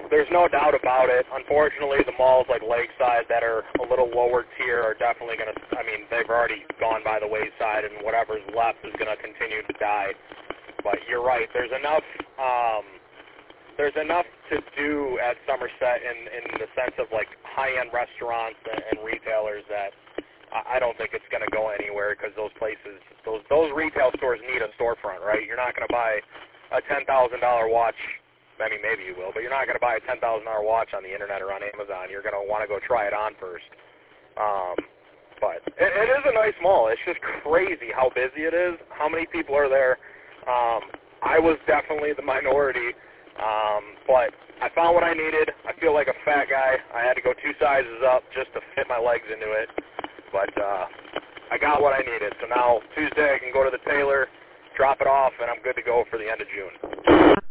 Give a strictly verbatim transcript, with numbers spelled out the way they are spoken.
there's no doubt about it. Unfortunately, the malls like Lakeside that are a little lower tier are definitely going to, I mean, they've already gone by the wayside, and whatever's left is going to continue to die. But you're right. There's enough um, there's enough to do at Somerset in, in the sense of, like, high-end restaurants and, and retailers that I don't think it's going to go anywhere because those places, those those retail stores need a storefront, right? You're not going to buy a ten thousand dollars watch. I mean, maybe you will, but you're not going to buy a ten thousand dollars watch on the internet or on Amazon. You're going to want to go try it on first. Um, but it, it is a nice mall. It's just crazy how busy it is, how many people are there. Um, I was definitely the minority, um, but I found what I needed. I feel like a fat guy. I had to go two sizes up just to fit my legs into it, but uh, I got what I needed. So now Tuesday I can go to the tailor, drop it off, and I'm good to go for the end of June.